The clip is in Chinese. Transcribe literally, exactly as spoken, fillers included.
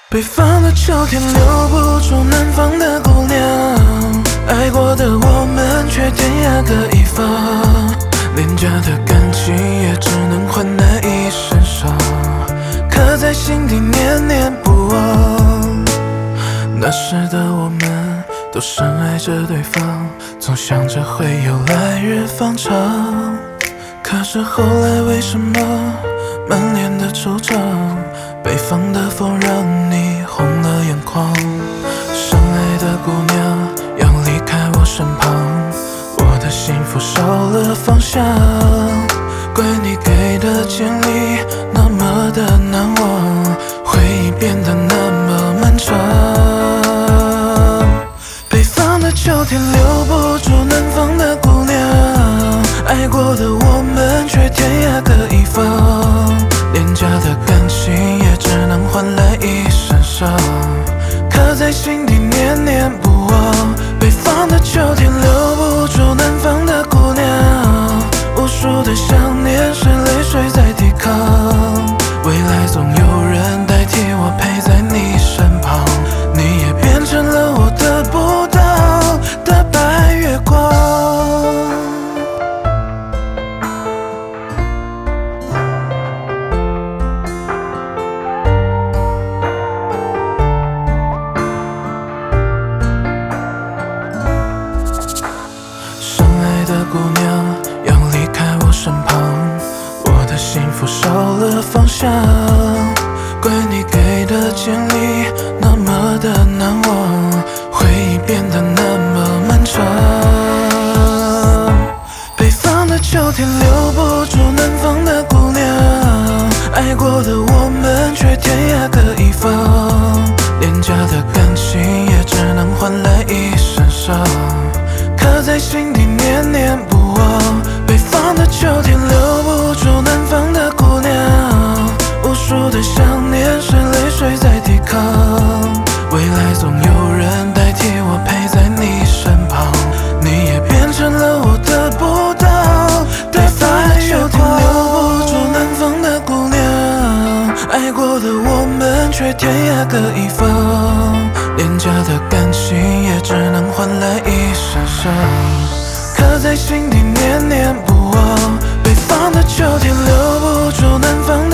北方的秋天留不住南方的姑娘，爱过的我们却天涯各一方，廉价的感情也只能换来一身伤，刻在心底念念不忘。那时的我们都深爱着对方，总想着会有来日方长，可是后来为什么满脸的惆怅？北方的风让你红了眼眶，深爱的姑娘要离开我身旁，我的幸福少了方向，怪你给的建议那么的难忘，回忆变得那么漫长。北方的秋天留不住南方的姑娘，爱过的我们却天涯各一方，廉价的感情也只能换来一身伤，刻在心底念念不忘。北方的秋天留不住南方的姑娘，无数的想念是泪水在抵抗，未来总有人代替我陪在你身旁，你也变成了我得不到的白月光。的姑娘要离开我身旁，我的幸福少了方向，怪你给的建议那么的难忘，回忆变得那么漫长。北方的秋天留不住南方的姑娘，爱过的我们却天涯各一方，廉价的感情也只能换来一身伤，刻在心底念念不忘。北方的秋天留不住南方的姑娘，无数的想念是泪水在抵抗，未来总有人代替我陪在你身旁，你也变成了我得不到的白月光。留不住南方的姑娘，爱过的我们却天涯各一方，廉价的感情也只能换来一身伤，刻在心底念念不忘。北方的秋天留不住南方